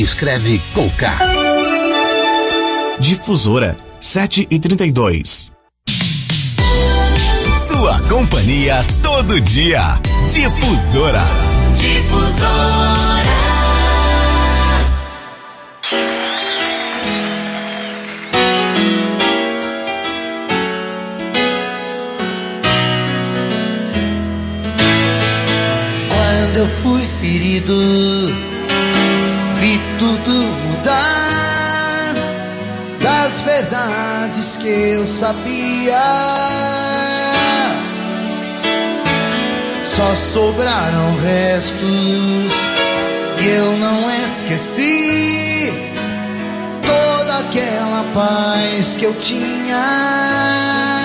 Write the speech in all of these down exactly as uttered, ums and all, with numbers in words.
Escreve com K. Difusora sete e trinta e dois. Sua companhia todo dia. Difusora. Difusora. Quando eu fui ferido, vi tudo mudar. Das verdades que eu sabia, só sobraram restos. E eu não esqueci toda aquela paz que eu tinha.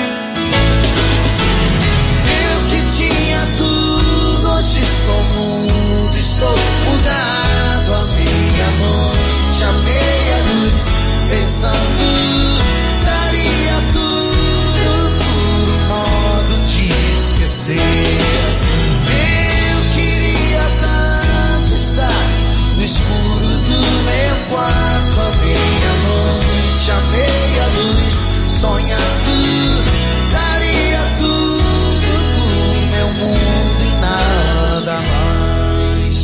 Eu que tinha tudo, hoje estou mudo, estou mudado. A meia-noite, a meia-luz, pensando, daria tudo por um modo de esquecer. Eu queria tanto estar no escuro do meu quarto, a meia-noite, a meia-luz, sonhando, daria tudo por meu mundo e nada mais.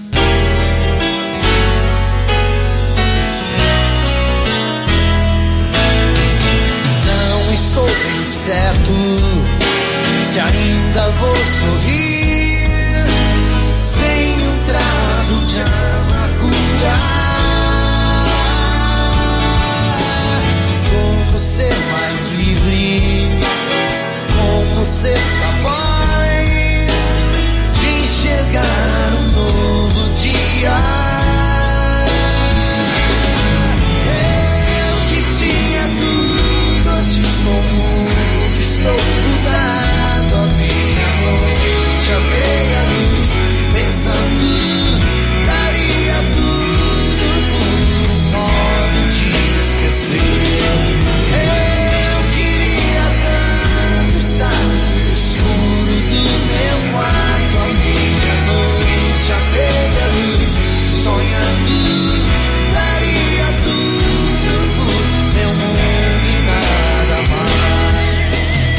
Não estou bem certo se ainda vou sorrir sem um trago de amargura. Como ser mais livre, como ser capaz de enxergar um novo dia. Eu que tinha tudo, hoje estou mudo, estou mudado. A meia-noite, a meia-luz, pensando, daria tudo por um modo de esquecer. Eu queria tanto estar no escuro do meu quarto, a meia-noite, a meia-luz, sonhando, daria tudo por meu mundo e nada mais.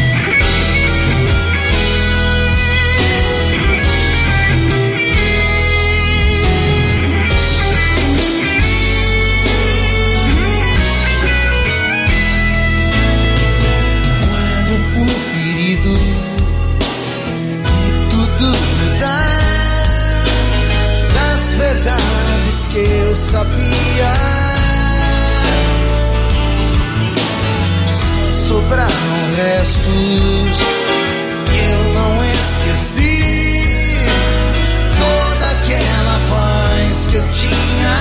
Quando eu fui ferido, vi tudo mudar. Das verdades que eu sabia, só sobraram restos. E eu não esqueci toda aquela paz que eu tinha.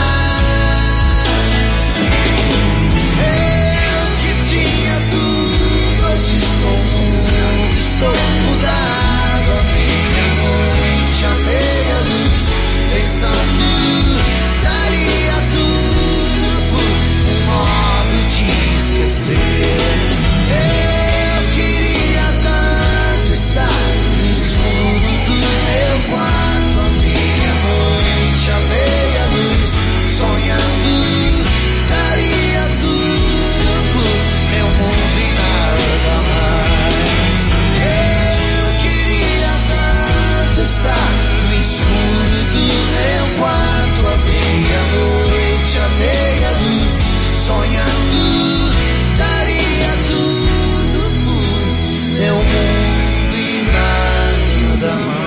Eu que tinha tudo, hoje estou mudo, estou mudado. A meia-noite, a meia-luz, pensando, daria tudo por um modo de esquecer. Eu queria tanto estar no escuro do meu quarto, a meia-noite, a meia-luz, sonhando, daria tudo por meu mundo e nada mais. Eu queria tanto estar no escuro do meu quarto, a meia-noite, a meia-luz, sonhando, daria tudo por meu mundo e nada mais.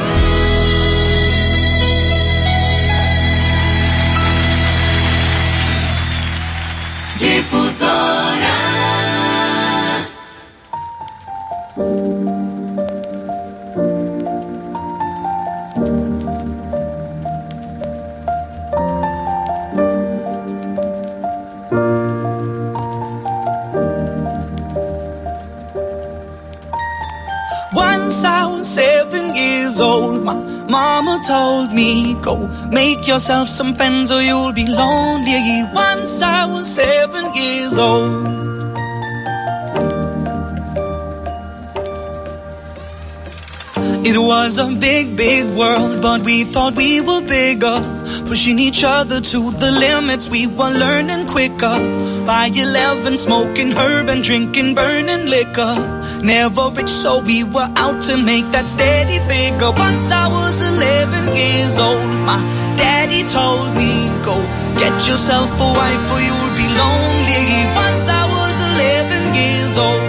Difusora. Once I was seven years old, my mama told me, go make yourself some friends or you'll be lonely. Once I was seven years old. It was a big, big world, but we thought we were bigger. Pushing each other to the limits, we were learning quicker. By eleven, smoking herb and drinking burning liquor. Never rich, so we were out to make that steady figure. Once I was eleven years old, my daddy told me, go get yourself a wife or you'll be lonely. Once I was eleven years old.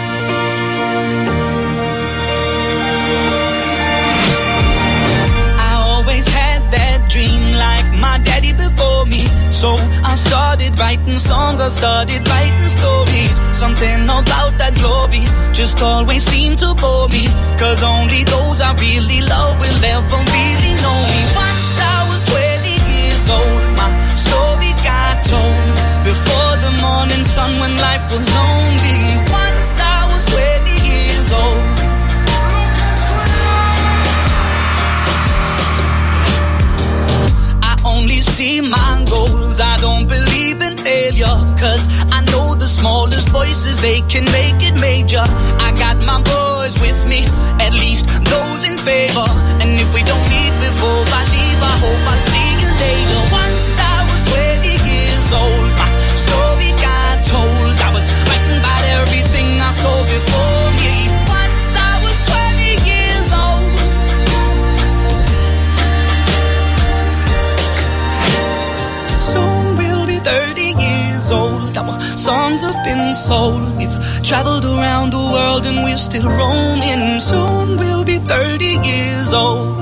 Dream like my daddy before me. So I started writing songs, I started writing stories. Something about that glory just always seemed to bore me. Cause only those I really love will ever really know me. Once I was twenty years old, my story got told. Before the morning sun when life was lonely. Once I was twenty years old. Only see my goals, I don't believe in failure. Cause I know the smallest voices, they can make it major. I got my boys with me, at least those in favor. And if we don't meet before I leave, I hope I'll see you later. Once I was twenty years old, my story got told. I was writing about everything I saw before me. Once I was twenty years old. Soon we'll be thirty years old. Our songs have been sold. We've traveled around the world and we're still roaming. Soon we'll be thirty years old.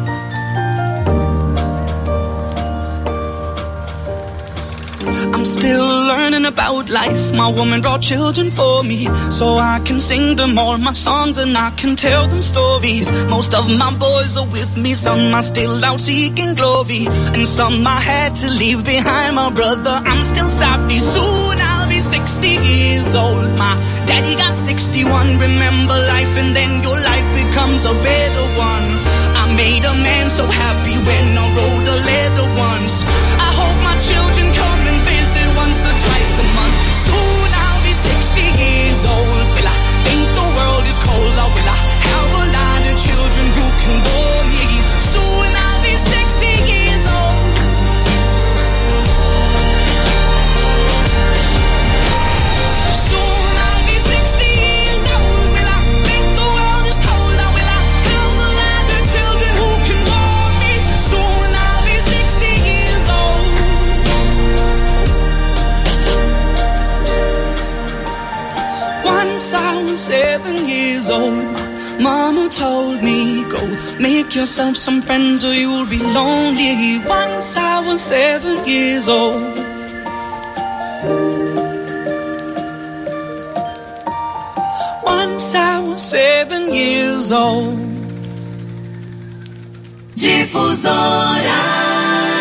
I'm still learning about life. My woman brought children for me, so I can sing them all my songs and I can tell them stories. Most of my boys are with me, some are still out seeking glory, and some I had to leave behind. My brother, I'm still sorry. Soon I'll be sixty years old. My daddy got sixty-one. Remember life and then your life becomes a better one. I made a man so happy when I wrote a letter once. I hope my children come and visit once or twice a month. Soon I'll be sixty years old. Will I think the world is cold, or will I have a lot of children who can bore me? Soon I'll be sixty years old. Soon I'll be sixty years old. Will I think the world is cold, or will I have a lot of children who can bore me? Soon I'll be sixty years old. Once I was seven years old, my mama told me, go make yourself some friends or you'll be lonely. Once I was seven years old. Once I was seven years old. Difusora.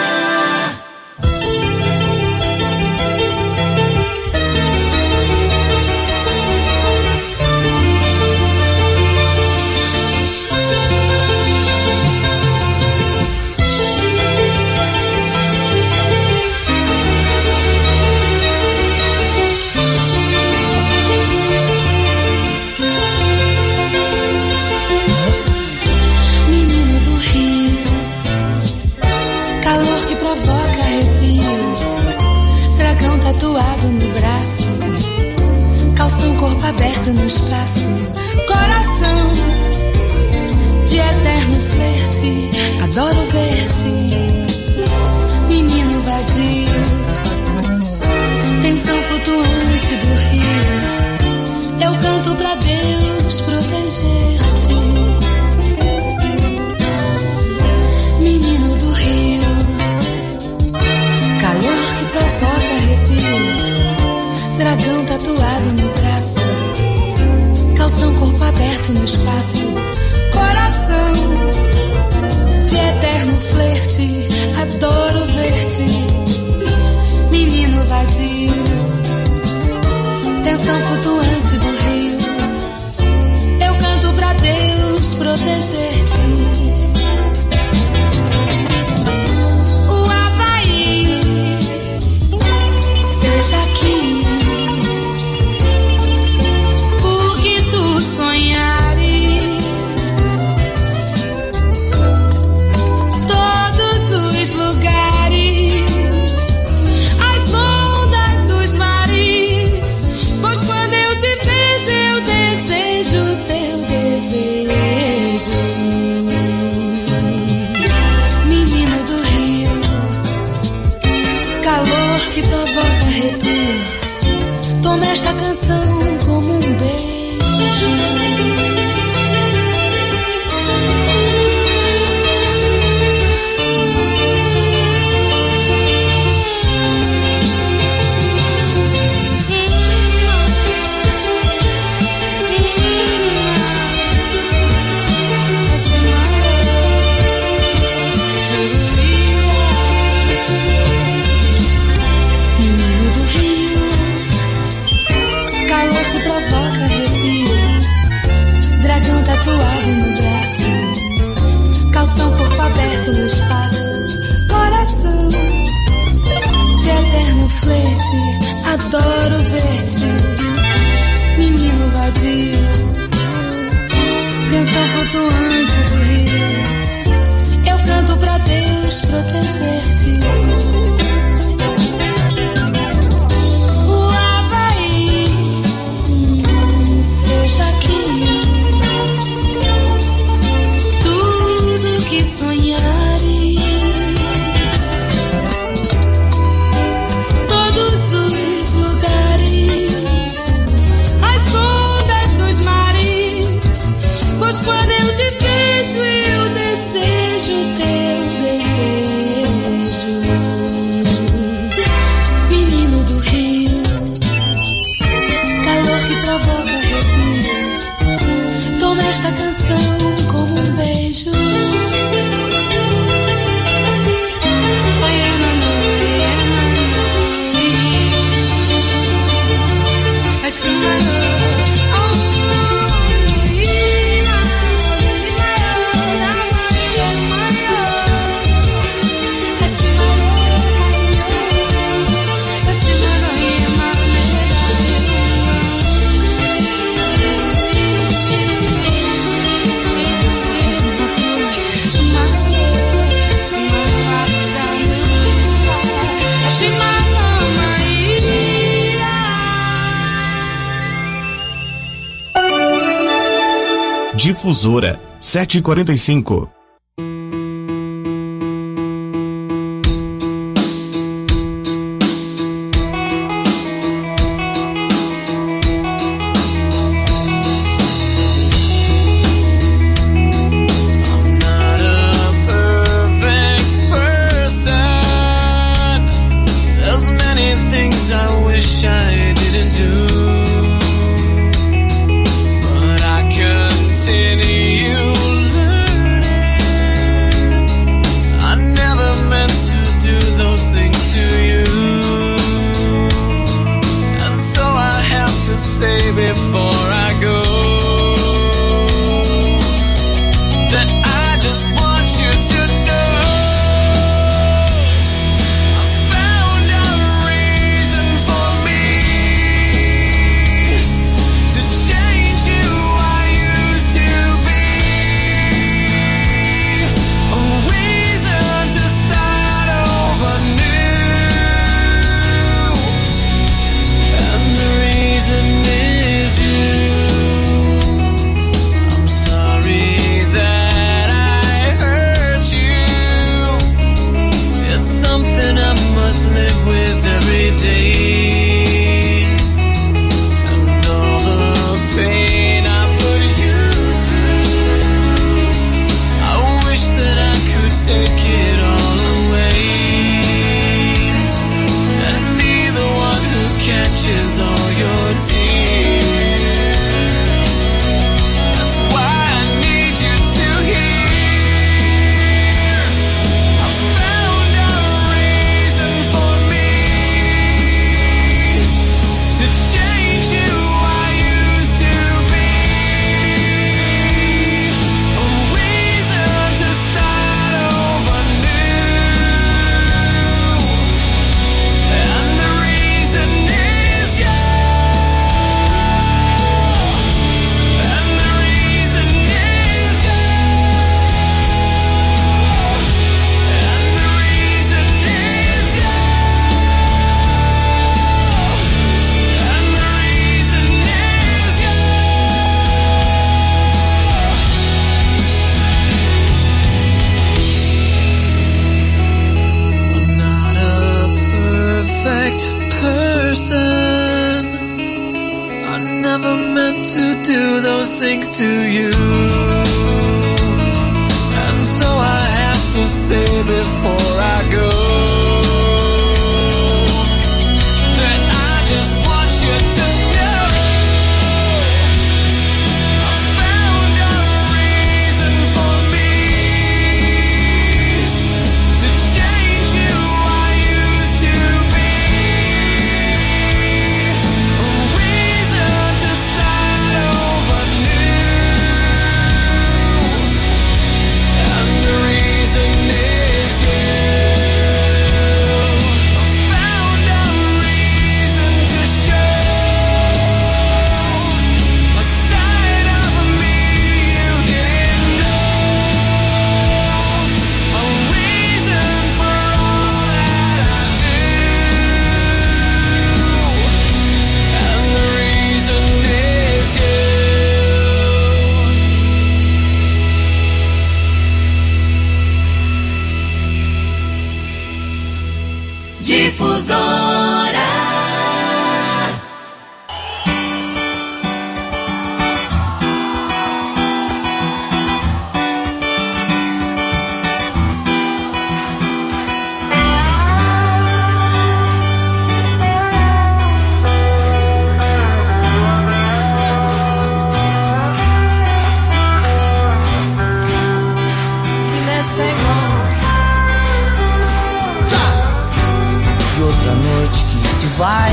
Tatuado no braço, calção corpo aberto no espaço, coração de eterno flerte, adoro ver-te, menino vadio, tensão flutuante do rio, eu canto pra Deus proteger-te, menino do rio, calor que provoca arrepio, dragão tatuado no braço, calção corpo aberto no espaço, coração de eterno flerte, adoro ver-te, menino vadio, tensão flutuante do rio, eu canto pra Deus proteger-te. Seja aqui o que tu sonhares, que provoca arrepio. Toma esta canção como um beijo. Tatuado no braço, calção corpo aberto no espaço, coração de eterno flerte, adoro ver-te, menino vadio, canção flutuante do rio, eu canto pra Deus proteger-te. O Havaí, hum, seja aqui que sonhares, todos os lugares, as ondas dos mares, pois quando eu te vejo eu desejo teu desejo. Menino do rio, calor que provoca arrepio, toma esta canção como um beijo. Difusora sete e quarenta e cinco. Found a reason for me person. I never meant to do those things to you. And so I have to say before I go that I just want you to know I found a reason for me to change who I used to be. A reason to start over new. And the reason is you. I found a reason to show a side of me you didn't know. A reason for all that I do. And the reason is you. Difusora. E outra noite que se vai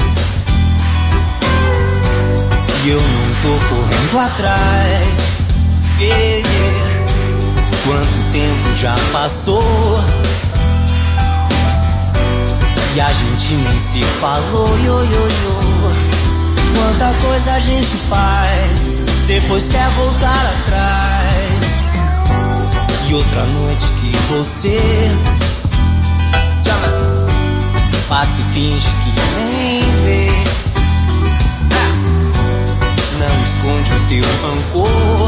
e eu não tô correndo atrás. Yeah, yeah. Quanto tempo já passou e a gente nem se falou. Yo, yo, yo. Quanta coisa a gente faz, depois quer voltar atrás. E outra noite que você passa e finge que nem vê. Ah, não esconde o teu rancor.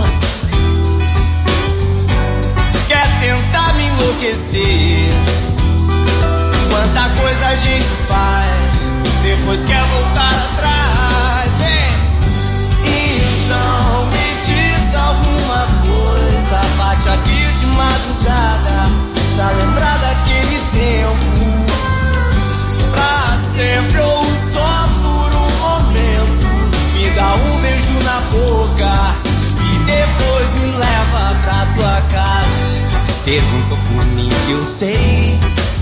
Quer tentar me enlouquecer. Quanta coisa a gente faz, depois quer voltar atrás. Vem. Então me diz alguma coisa, bate aqui de madrugada pra lembrar daquele tempo. Pra sempre ou só por um momento, me dá um beijo na boca e depois me leva pra tua casa. Pergunta por mim que eu sei.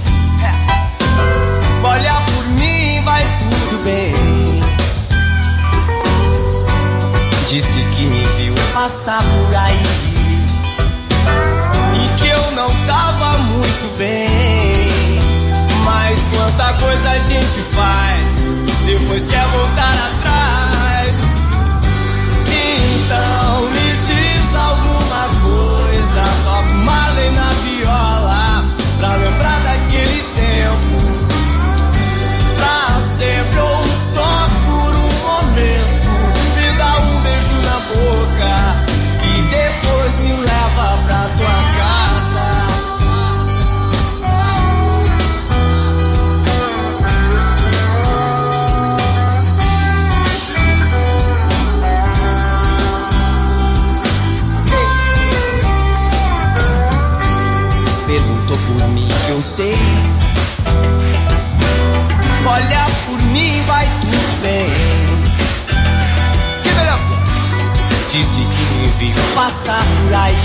Olha por mim, vai tudo bem. Disse que me viu passar por aí e que eu não tava muito bem. Mas quanta coisa a gente faz, depois quer voltar atrás. Então me diz alguma coisa, toca uma lei na viola pra lembrar daquele tempo. Pra sempre ou só por um momento, me dá um beijo na boca e depois me leva pra tua casa. Perguntou por mim que eu sei. Olha por mim, vai tudo bem. Que melhor? Disse que me viu passar por aí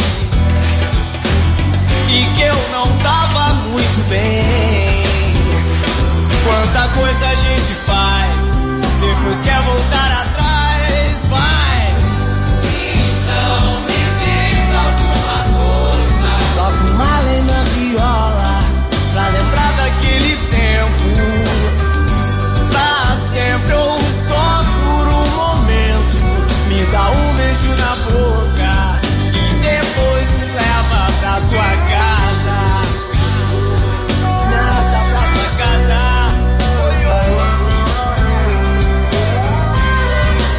e que eu não tava muito bem. Quanta coisa a gente faz, depois quer voltar atrás. Vai. Então me diz alguma coisa, toca uma lei na viola pra lembrar daquele tempo. Pra sempre ou só por um momento, me dá um beijo na boca e depois me leva pra tua casa. Me arrasta pra tua casa. Oi, oi.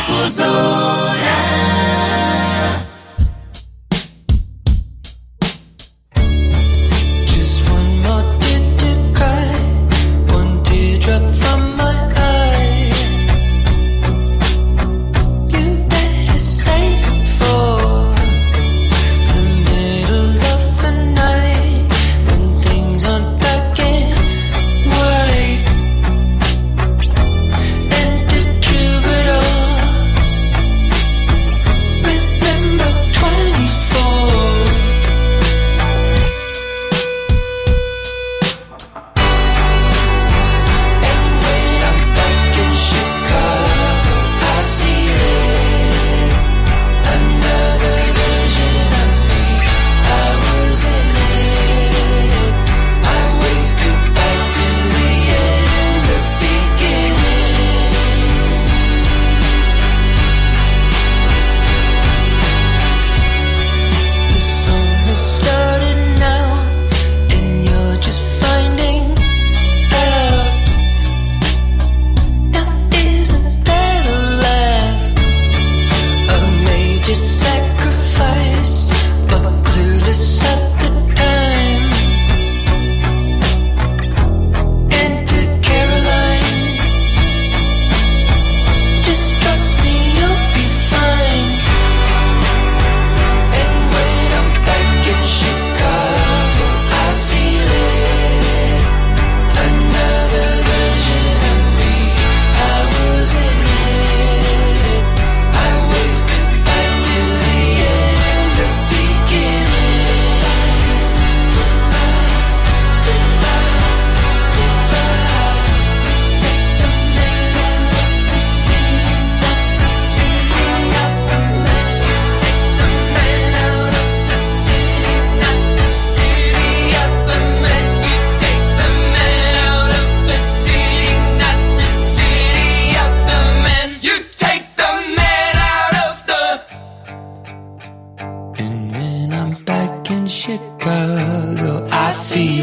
Chicago, I feel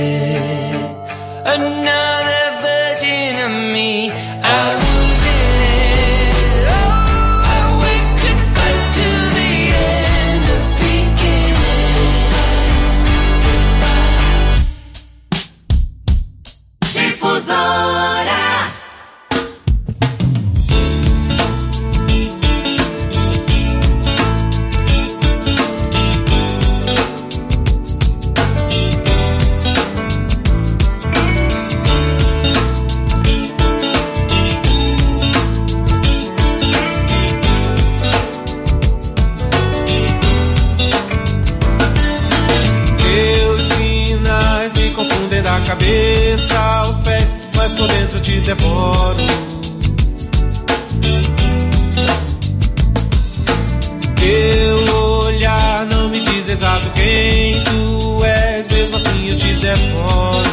it. Another version of me, I was in it. Oh, I waved goodbye to the end of beginning. Difusora. Cabeça aos pés, mas por dentro te devoro. Teu olhar não me diz exato quem tu és, mesmo assim eu te devoro.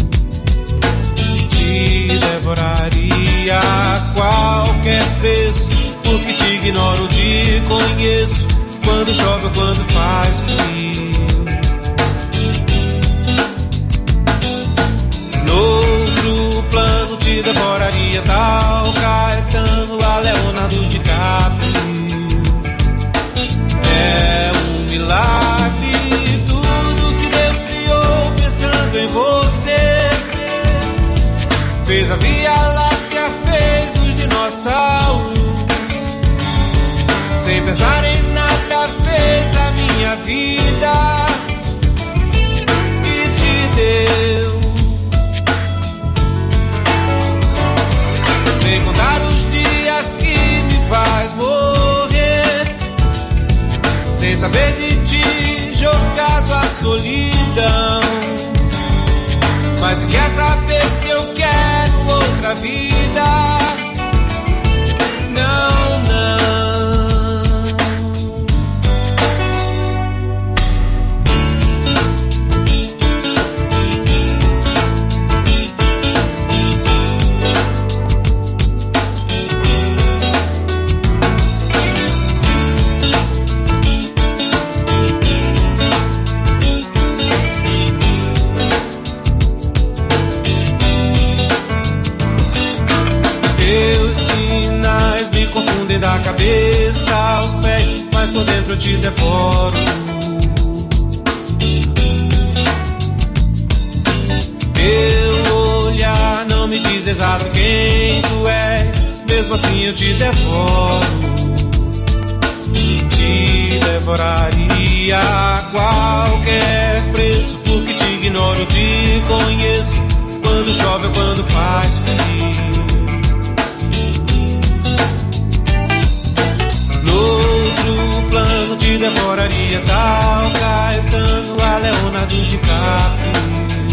Te devoraria a qualquer preço, porque te ignoro, te conheço. Quando chove ou quando faz frio. Noutro plano te devoraria tal Caetano a Leonardo DiCaprio. É um milagre tudo que Deus criou pensando em você. Fez a Via Láctea, fez os dinossauros. Sem pensar em nada fez a minha vida e te deu. Sem contar os dias que me faz morrer, sem saber de ti, jogado à solidão. Mas se quer saber se eu quero outra vida, não, não. exato quem tu és, mesmo assim eu te devoro. Te devoraria a qualquer preço, porque te ignoro, te conheço, quando chove ou quando faz frio. No outro plano te devoraria tal Caetano a Leonardo DiCaprio.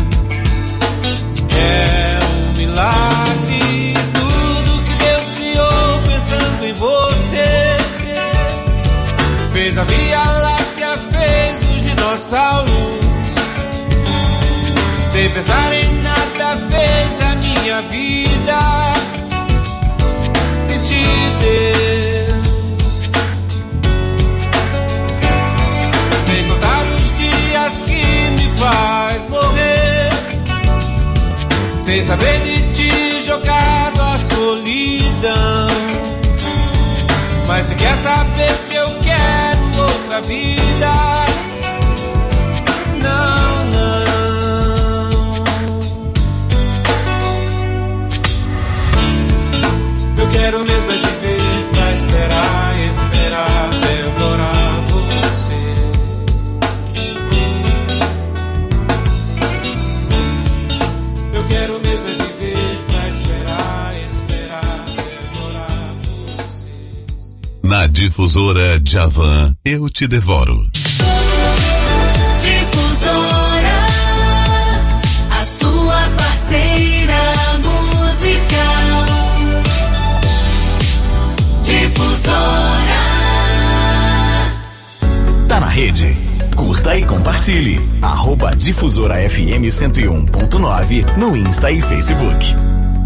É um milagre tudo que Deus criou pensando em você. Fez a Via Láctea, fez os dinossauros, sem pensar em nada fez a minha vida e te deu. Sem contar os dias que me faz morrer, sem saber de ti jogado à solidão. Mas se quer saber se eu quero outra vida, não, não. Eu quero mesmo é viver pra esperar, esperar, devorar você. Eu quero mesmo é viver pra esperar, esperar, devorar você. Na Difusora Djavan, eu te devoro. Difusora, a sua parceira musical. Difusora. Tá na rede? Curta e compartilhe. Arroba Difusora F M cento e um ponto nove no Insta e Facebook.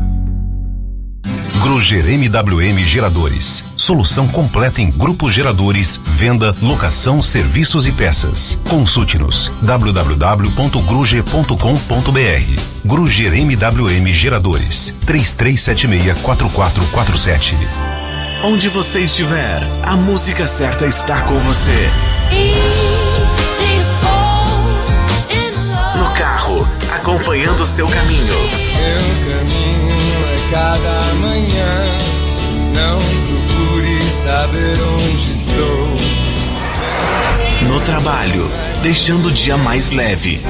Gruger M W M Geradores. Solução completa em grupos geradores, venda, locação, serviços e peças. Consulte-nos w w w ponto gruger ponto com ponto b r. Gruger M W M Geradores. três três sete seis quatro quatro quatro sete. Onde você estiver, a música certa está com você. No carro, acompanhando seu caminho. Meu caminho é cada manhã. Não procure saber onde estou. No trabalho, deixando o dia mais leve.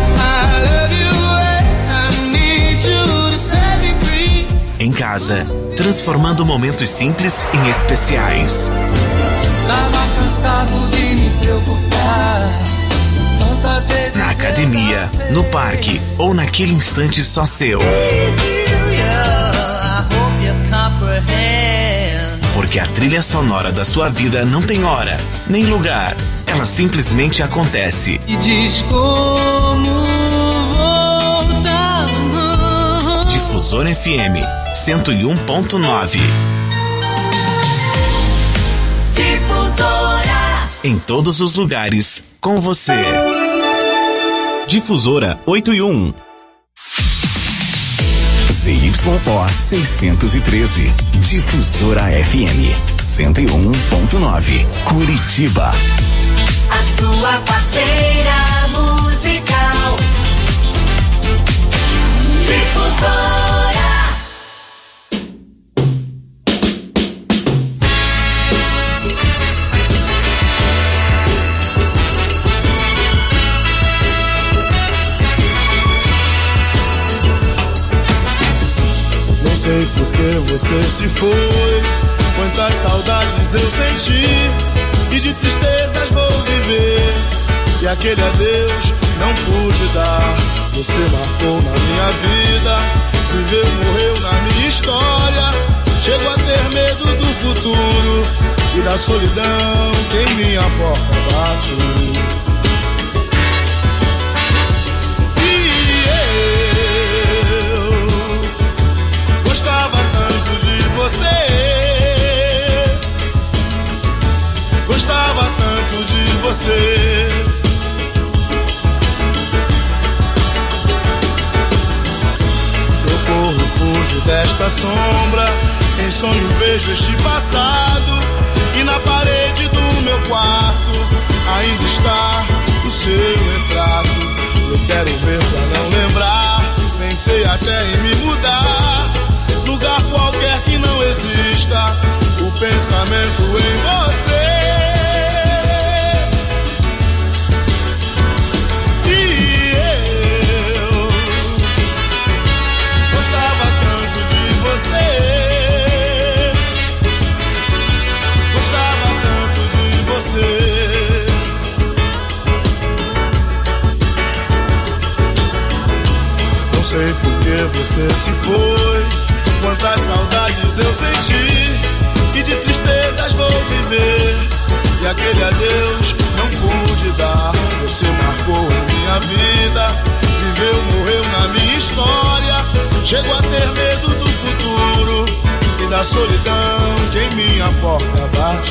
Em casa, transformando momentos simples em especiais. Tava cansado de me preocupar. Tantas vezes Na academia, no parque ou naquele instante só seu. Porque a trilha sonora da sua vida não tem hora, nem lugar. Ela simplesmente acontece. E diz como voltar. Difusora F M cento e um ponto nove. Difusora. Em todos os lugares, com você. Difusora oito e um. Z Y O seiscentos e treze. Difusora F M cento e um ponto nove. Curitiba. A sua parceira musical. Difusora. Não sei por que você se foi, quantas saudades eu senti, e de tristezas vou viver, e aquele adeus não pude dar. Você marcou na minha vida, viveu e morreu na minha história. Chego a ter medo do futuro e da solidão que em minha porta bate. Gostava tanto de você, gostava tanto de você. Eu corro, fujo desta sombra, em sonho vejo este passado, e na parede do meu quarto ainda está o seu retrato. Eu quero ver pra não lembrar, pensei até em me mudar, lugar qualquer que não exista o pensamento em você. E eu gostava tanto de você, gostava tanto de você. Não sei por que você se foi, quantas saudades eu senti, e de tristezas vou viver. E aquele adeus não pude dar. Você marcou a minha vida, viveu, morreu na minha história. Chego a ter medo do futuro e da solidão que em minha porta bate.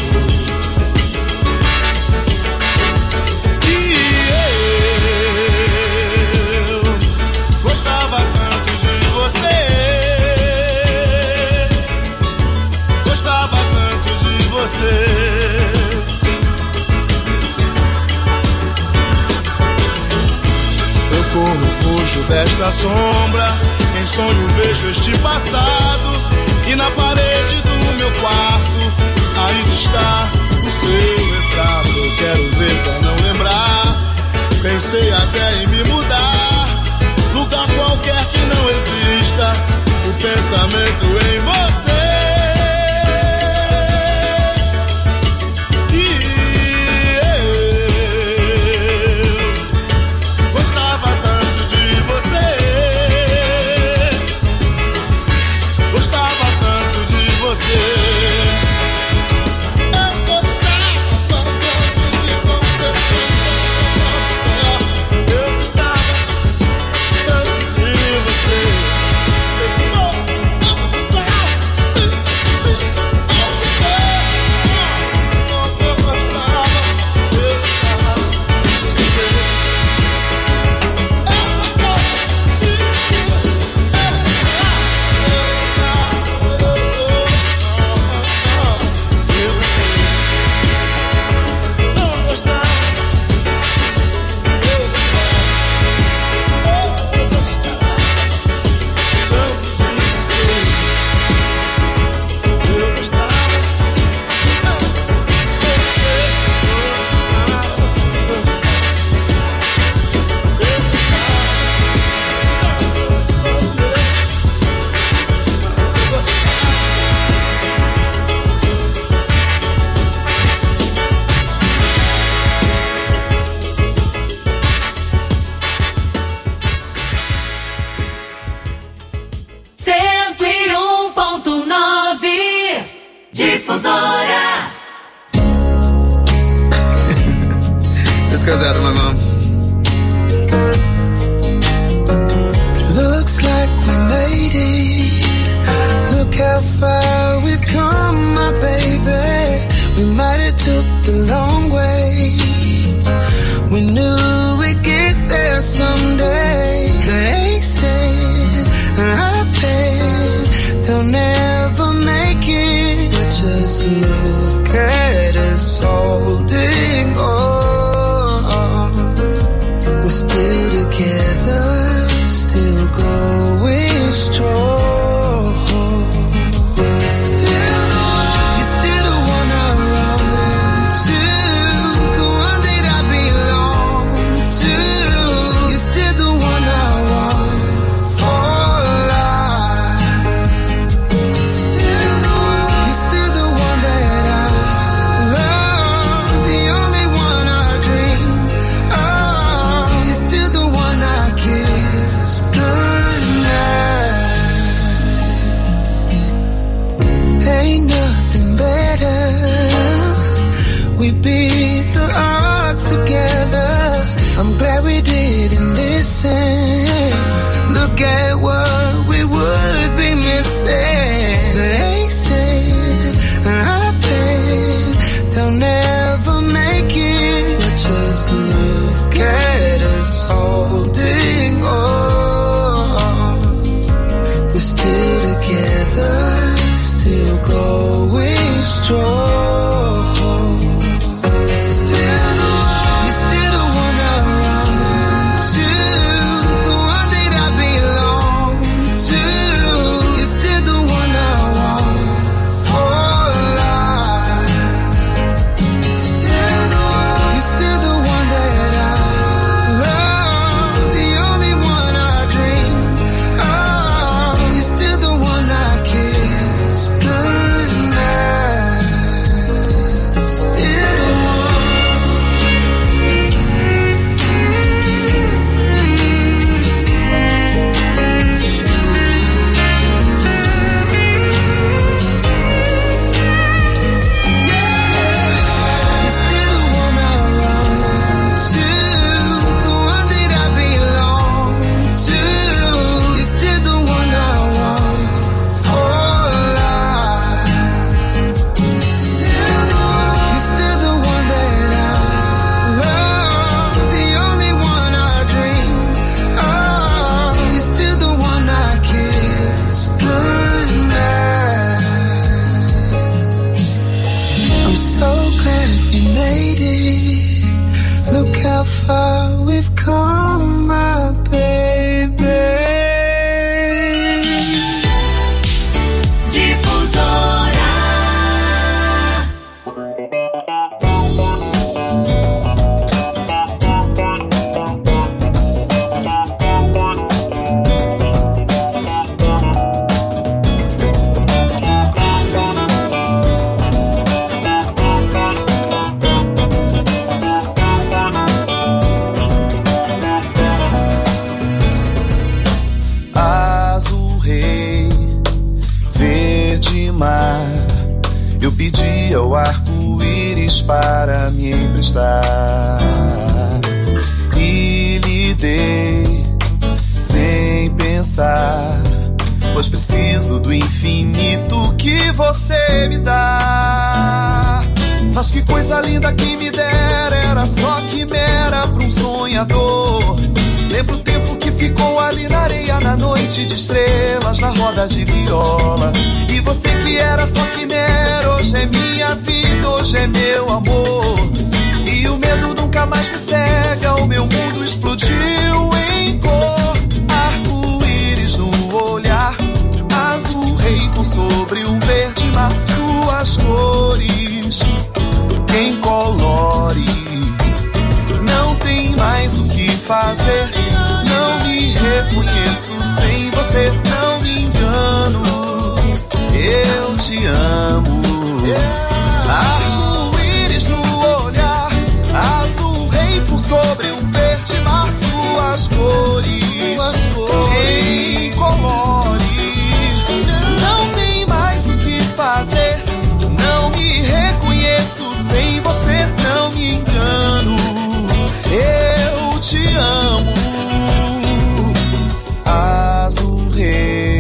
E eu gostava tanto de você, gostava tanto de você. Eu corro, fujo desta sombra, em sonho vejo este passado, e na parede do meu quarto ainda está o seu retrato. Eu quero ver pra não lembrar, pensei até em me mudar, lugar qualquer que não exista o pensamento em você. Still, you still wanna run to para me emprestar e lhe dei sem pensar, pois preciso do infinito que você me dá. Mas que coisa linda que me dera, era só quimera pra um sonhador. Lembro o tempo que ficou ali na areia, na noite de estrelas, na roda de viola. E você que era só quimera, hoje é minha vida, hoje é meu amor. E o medo nunca mais me cega, o meu mundo explodiu em cor. Arco-íris no olhar, azul rei por sobre um verde mar. Suas cores, quem colore, não tem mais o que fazer. Não me reconheço sem você, não me engano, eu te amo. Arco-íris no olhar, azul rei por sobre um verde mar. Suas cores, quem colore, não tem mais o que fazer. Não me reconheço sem você, não me engano, eu te amo. Azul rei,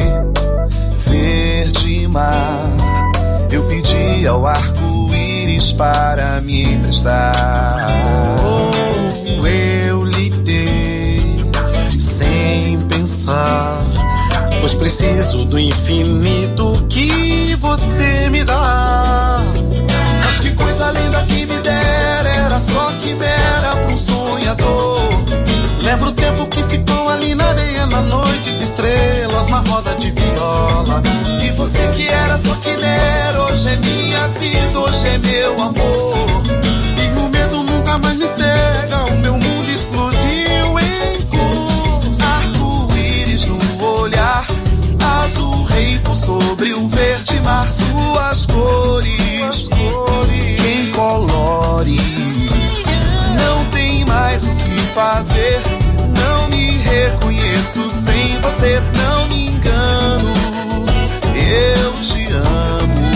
verde mar, eu pedi ao arco-íris para me emprestar. Oh, eu lhe dei sem pensar, pois preciso do infinito que você me dá. Mas que coisa linda que me dera, era só quimera pra um sonhador. Lembro o tempo que ficou ali na areia, na noite de estrelas, na roda de viola. E você que era só quimera, hoje é minha vida, hoje é meu amor. E o medo nunca mais me cega, o meu mundo explodiu em cor. Arco-íris no olhar, azul rei por sobre um verde mar. Suas cores, quem colore, não tem mais o que fazer. Não me reconheço sem você, não me engano, eu te amo.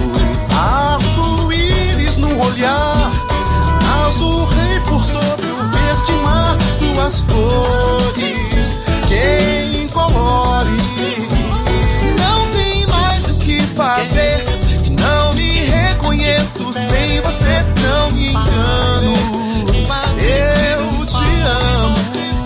Arco-íris no olhar, azul rei por sobre o verde mar. Suas cores, quem colore, não tem mais o que fazer. Não me reconheço sem você, não me engano, eu te amo.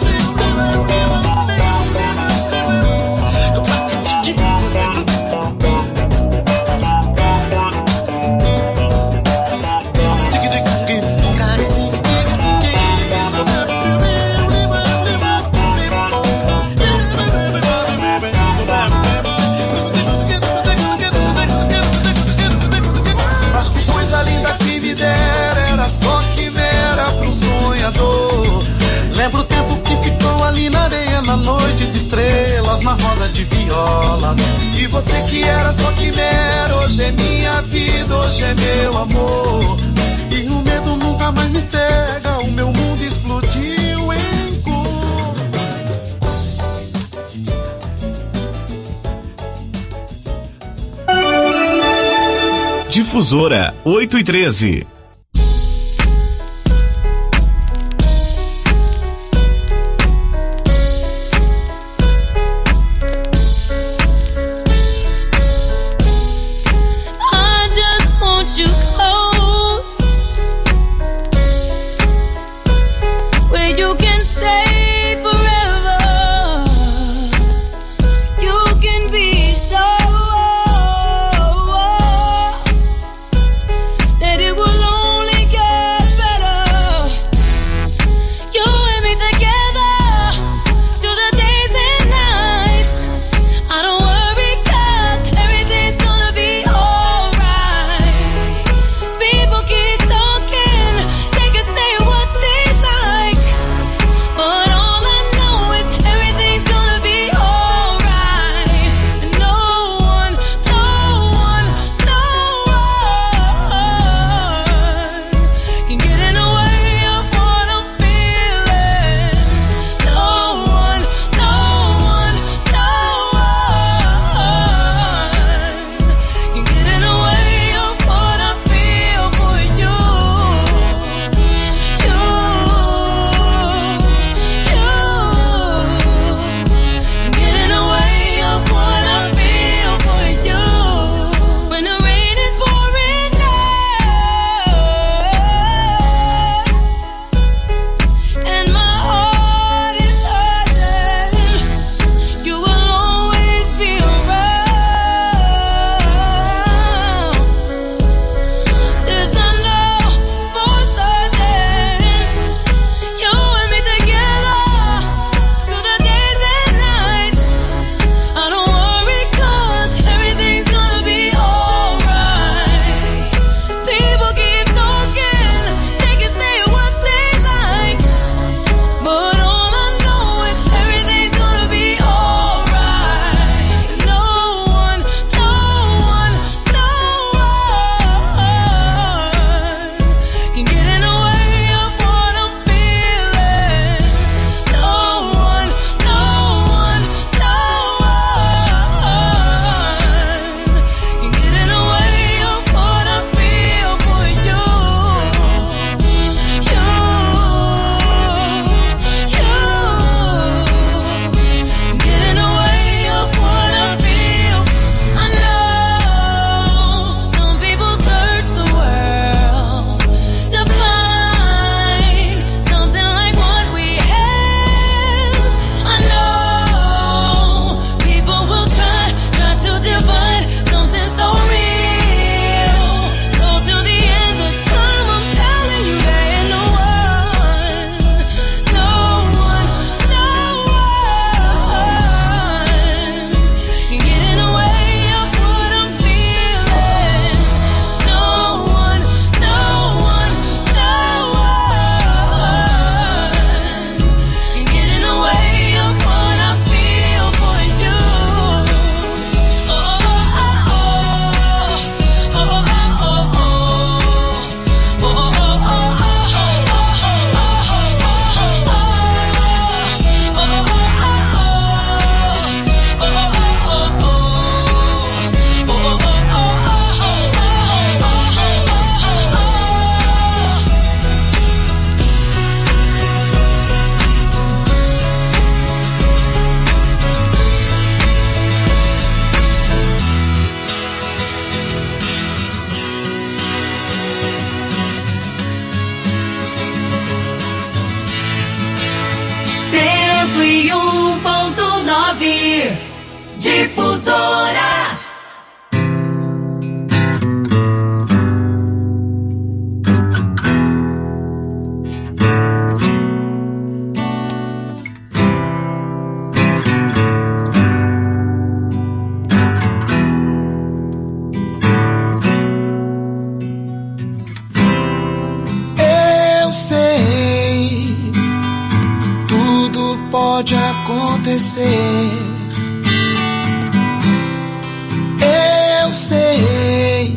Lembro o tempo que ficou ali na areia, na noite de estrelas, na roda de viola. E você que era só quimera, hoje é minha vida, hoje é meu amor. E o medo nunca mais me cega, o meu mundo explodiu em cor. Difusora oito e treze. That it will Difusora. Pode acontecer. Eu sei,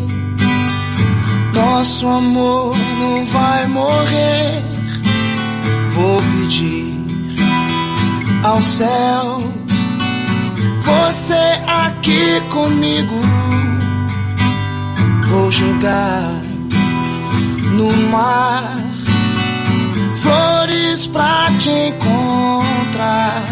nosso amor não vai morrer. Vou pedir aos céus você aqui comigo. Vou jogar no mar flores pra te encontrar.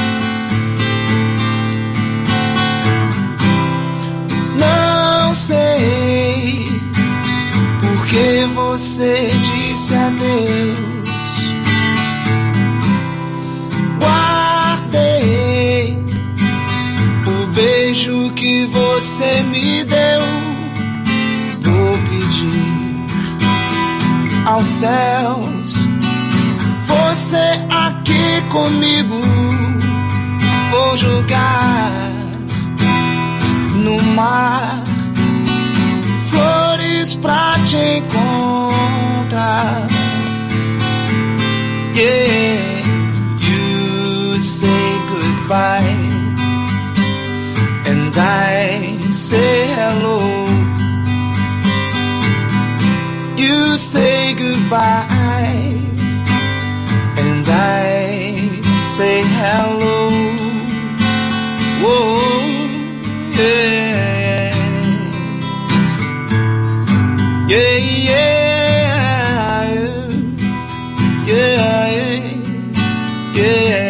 Não sei porque você disse adeus. Guardei o beijo que você me deu. Vou pedir aos céus você aqui comigo. Vou jogar no mar flores pra te encontrar. Yeah, you say goodbye and I say hello. You say goodbye and I say hello. Whoa, yeah, yeah, yeah, yeah, yeah, yeah.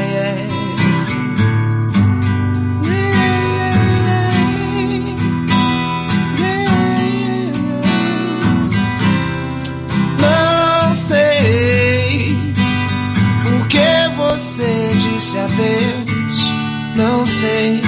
Você disse adeus, não sei.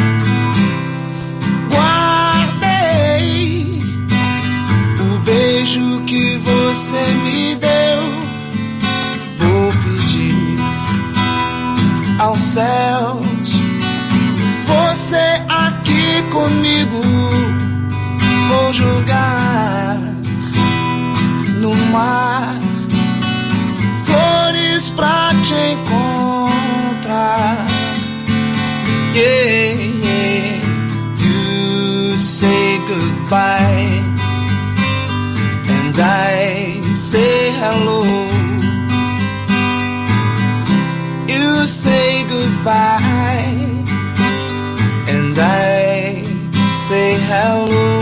Guardei o beijo que você me deu. Vou pedir aos céus você aqui comigo. Vou jogar no mar flores pra te encontrar. Yeah, yeah. You say goodbye and I say hello. You say goodbye and I say hello.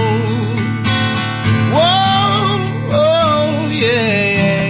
Whoa, oh, yeah.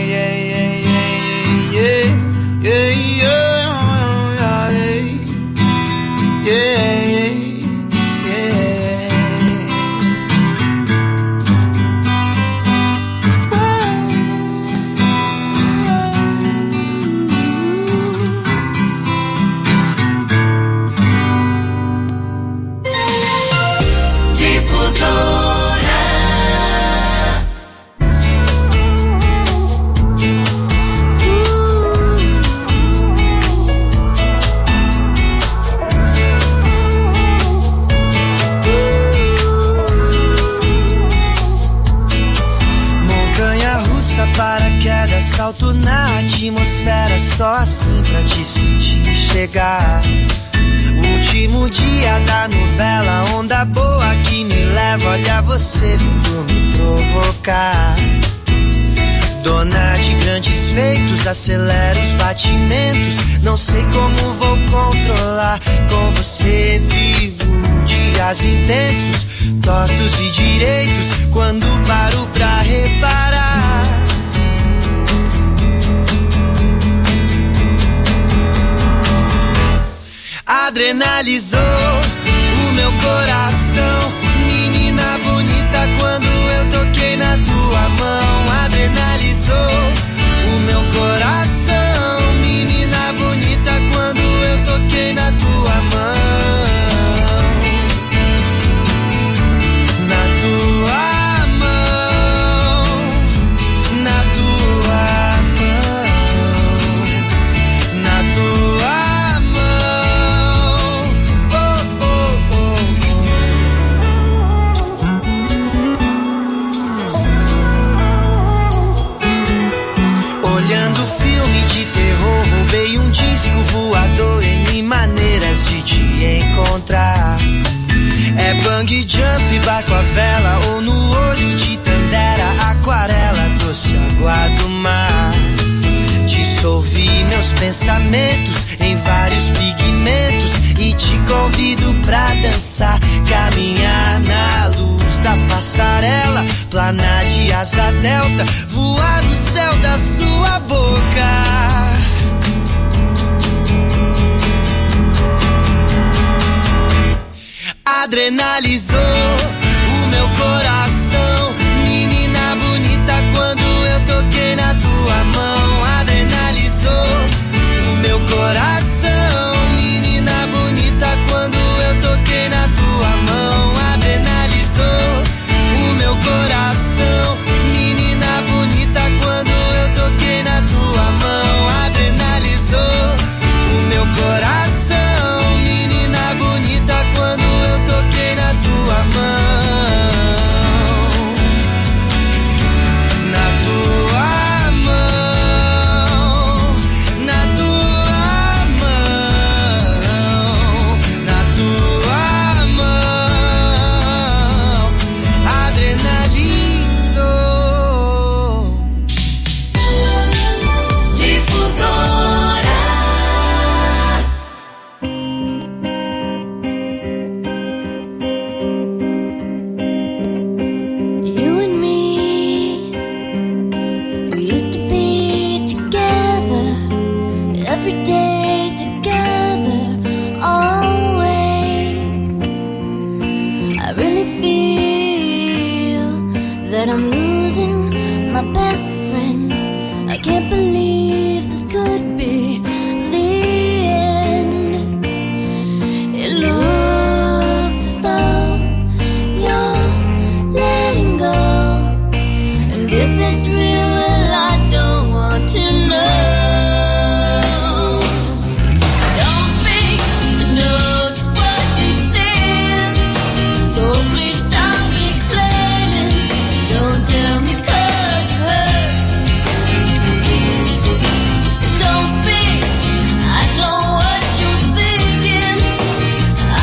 Salto na atmosfera, só assim pra te sentir chegar. Último dia da novela, onda boa que me leva. Olha você vindo me provocar. Dona de grandes feitos, acelera os batimentos. Não sei como vou controlar. Com você vivo dias intensos, tortos e direitos. Quando paro pra reparar, adrenalizou o meu coração. Menina bonita, quando eu toquei na tua mão, adrenalizou o meu coração. Menina bonita, quando eu toquei na tua mão. encontrar. É bungee jump, barco a vela, ou no olho de Tandera, aquarela, doce água do mar. Dissolvi meus pensamentos em vários pigmentos e te convido pra dançar, caminhar na luz da passarela, planar de asa delta, voar no céu da sua boca. Adrenalizou o meu coração, menina bonita, quando eu toquei na tua mão. Adrenalizou o meu coração, menina bonita, quando eu toquei na tua mão. Adrenalizou o meu coração, menina bonita, quando eu toquei na tua mão. Adrenalizou o meu coração, menina bonita, quando eu toquei na tua mão. Na tua mão, na tua mão, na tua mão. Adrenalizou. Difusora. You and me, we used to be together, every day together, always. I really feel that I'm losing my best friend. I can't believe this could be the end. It looks as though you're letting go, and if it's real, well, I don't want to know. Don't speak to know just what you said, so please stop explaining. Don't tell me 'cause it hurts. Don't speak, I know what you're thinking. I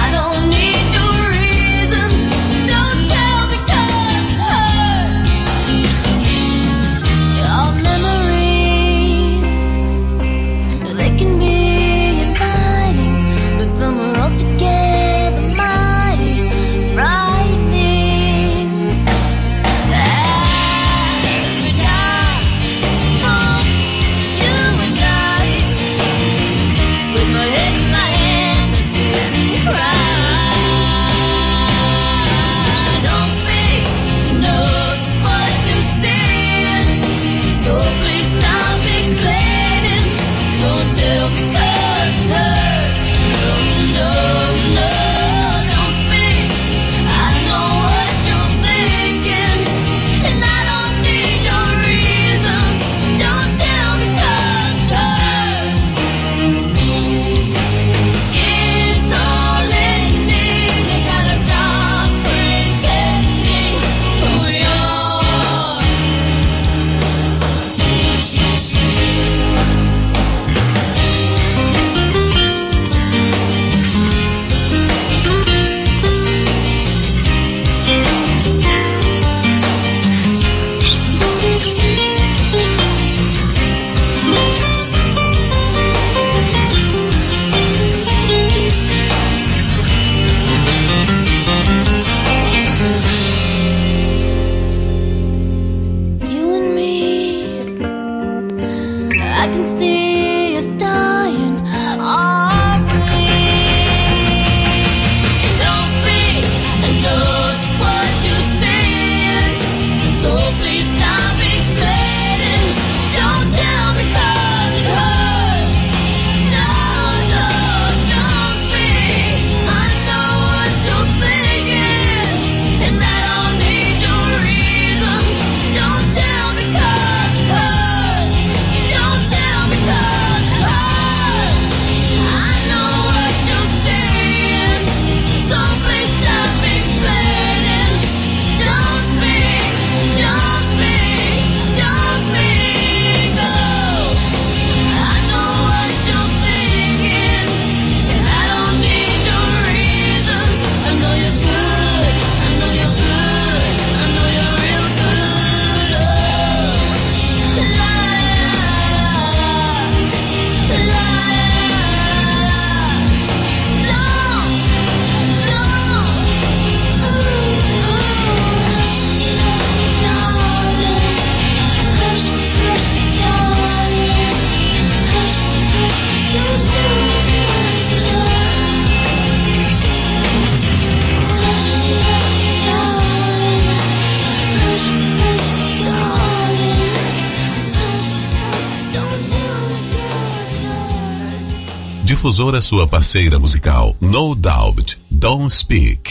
Difusora, sua parceira musical. No Doubt, Don't Speak.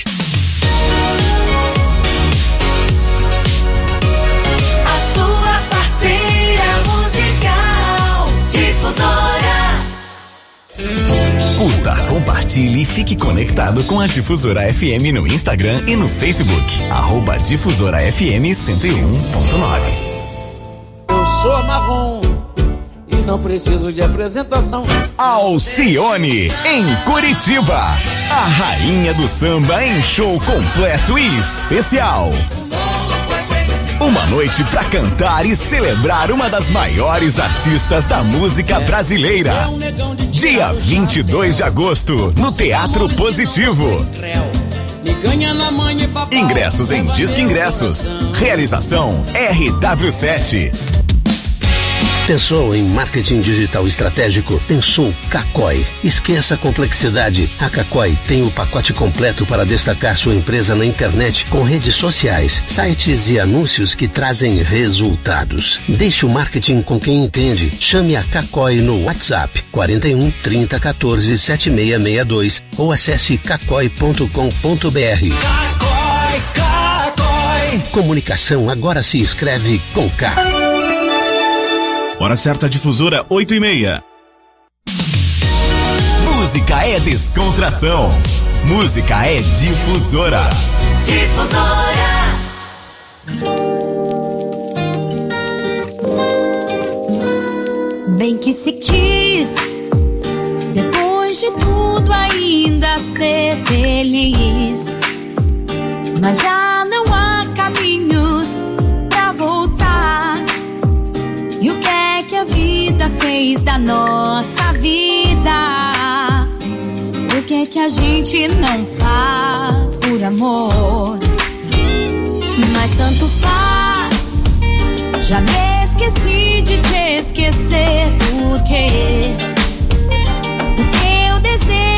A sua parceira musical. Difusora. Curta, compartilhe e fique conectado com a Difusora F M no Instagram e no Facebook. Arroba Difusora F M cento e um ponto nove. Eu sou a Marrom e não preciso de apresentação. Alcione, em Curitiba. A rainha do samba em show completo e especial. Uma noite pra cantar e celebrar uma das maiores artistas da música brasileira. Dia vinte e dois de agosto, no Teatro Positivo. Ingressos em Disque Ingressos. Realização R W sete. Pensou em marketing digital estratégico? Pensou Cacói. Esqueça a complexidade. A Cacói tem o pacote completo para destacar sua empresa na internet com redes sociais, sites e anúncios que trazem resultados. Deixe o marketing com quem entende. Chame a Cacói no WhatsApp quarenta e um, trinta, quatorze, setenta e seis sessenta e dois ou acesse cacói ponto com ponto br. Cacói, Cacói. Comunicação agora se escreve com K. Hora certa, Difusora, oito e meia. Música é descontração. Música é Difusora. Difusora. Bem que se quis, depois de tudo ainda ser feliz, mas já não há caminhos pra voltar. E o que é que a vida fez da nossa vida? O que é que a gente não faz por amor? Mas tanto faz, já me esqueci de te esquecer. Porque o teu desejo